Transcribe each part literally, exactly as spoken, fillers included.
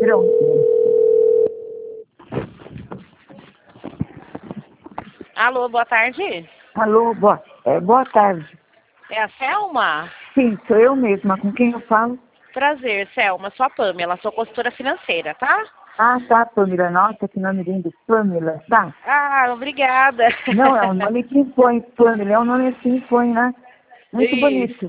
Pronto. Alô, boa tarde. Alô, boa, é, boa tarde. É a Selma? Sim, sou eu mesma. Com quem eu falo? Prazer, Selma. Sou a Pamela, sou consultora financeira, tá? Ah, tá, Pamela. Nossa, que nome lindo. Pamela, tá? Ah, obrigada. Não, é um nome que impõe, Pamela. É um nome que impõe, né? Muito Isso. bonito.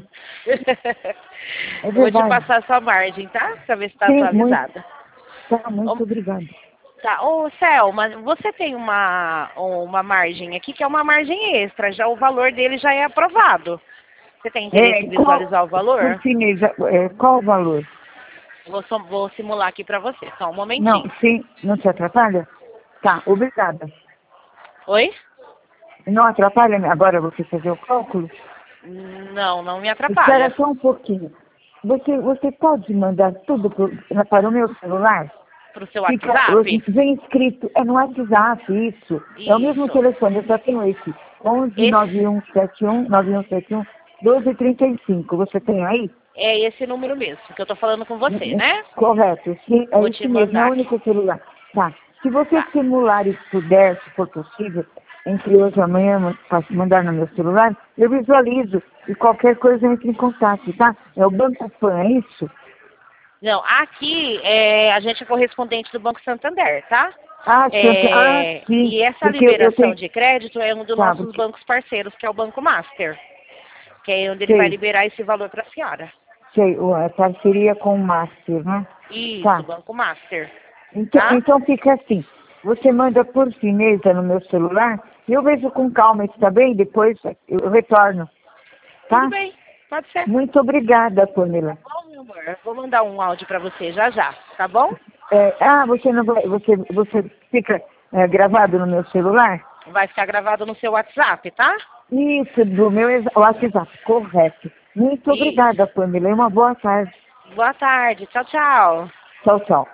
É Eu vou te verdade. passar a sua margem, tá? Pra ver se tá Sim, muito, atualizada. tá, muito Ô, obrigada. Tá, ô Selma, você tem uma, uma margem aqui que é uma margem extra, já o valor dele já é aprovado. Você tem interesse É, em qual, visualizar o valor? por chinês, é, qual o valor? Vou, só- vou simular aqui pra você, só um Não, momentinho. sim, não te atrapalha? Tá, obrigada. Oi? Não atrapalha agora você fazer o cálculo? Não, não me Espera atrapalha. só um pouquinho. Você, você pode mandar tudo pro, para o meu celular? Pro seu Fica, WhatsApp? vem escrito, é no WhatsApp, isso. É o mesmo Isso. telefone, eu só tenho esse. onze nove Esse um sete um nove um sete um doze trinta e cinco. Você tem aí? é esse número mesmo que eu tô falando com você, né? Correto, sim, é Vou te isso mesmo, é mandar o aqui. único celular. Tá. Se você Tá. simular e puder, se for possível, entre hoje e amanhã, ma- fa- mandar no meu celular, eu visualizo e qualquer coisa entre em contato, tá? É o Banco Pan, é isso? Não, aqui é, a gente é correspondente do Banco Santander, tá? Ah, Santa, ah, É, sim, e essa porque eu liberação tenho, de crédito é um dos tá, nossos porque, bancos parceiros, que é o Banco Master, que é onde ele vai sei, liberar esse valor para a senhora. sei, o- a parceria com o Master, né? Isso, Tá, Banco Master, então, tá? então fica assim, você manda por fineza no meu celular, e eu vejo com calma, está bem? Depois eu retorno, Tudo tá? bem, pode ser. Muito obrigada, Pamela. Bom, meu amor, eu vou mandar um áudio para você já já, tá bom? É, ah, você não vai, você, você fica é, gravado no meu celular? Vai ficar gravado no seu WhatsApp, tá? Isso, do meu exa- WhatsApp, correto. Muito Isso. obrigada, Pamela, e uma boa tarde. Boa tarde, tchau, tchau. Tchau, tchau.